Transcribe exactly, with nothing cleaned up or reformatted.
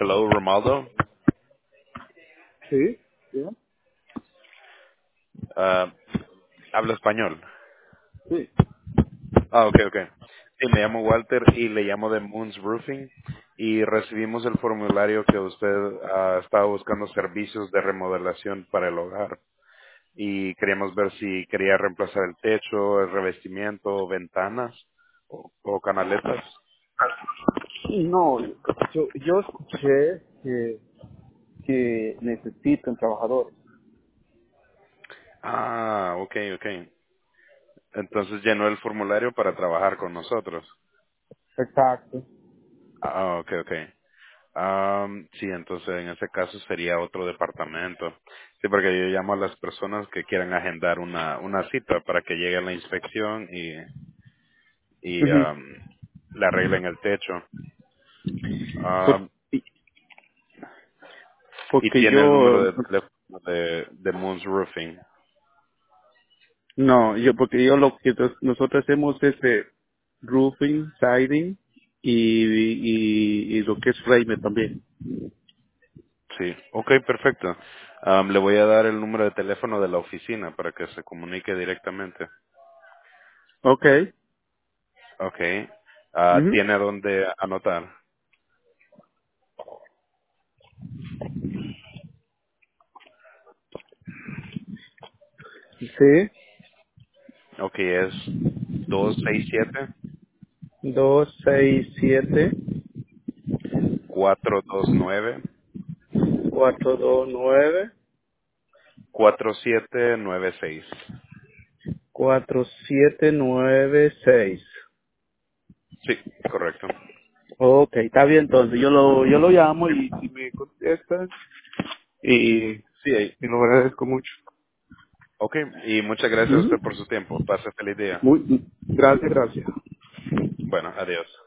Hello, Romaldo. Sí, sí, Ah, habla español. sí. Ah, ok, ok. Sí, me llamo Walter y le llamo de Moons Roofing y recibimos el formulario que usted ah, estaba buscando servicios de remodelación para el hogar y queríamos ver si quería reemplazar el techo, el revestimiento, ventanas o, o canaletas. No, yo, yo escuché que, que necesitan trabajadores. Ah, ok, ok. Entonces llenó el formulario para trabajar con nosotros. Exacto. Ah, ok, ok. Am, sí, entonces en ese caso sería otro departamento. Sí, porque yo llamo a las personas que quieran agendar una, una cita para que llegue a la inspección y, y Ujú. am, le arreglen el techo. Por- Am, y- y porque tiene el número yo, de teléfono de, de Moon's Roofing. no, yo, porque yo lo que nos- nosotros hacemos es eh, roofing, siding y, y, y lo que es frame también. Sí, ok, perfecto. Am, le voy a dar el número de teléfono de la oficina para que se comunique directamente. Okay. Ok. Ah, Ujú. ¿tiene dónde anotar? Sí, Ok, es dos seis siete, dos, seis, siete, cuatro dos nueve. cuatro, dos, nueve, cuatro siete nueve seis. cuatro, siete, nueve, seis. Sí, correcto. Ok, está bien entonces. Yo lo, yo lo llamo y si me contestan y, y Sí, ahí. lo agradezco mucho. Ok, y muchas gracias a Ujú. usted por su tiempo. Pase feliz día. Muy, gracias, gracias. Bueno, adiós.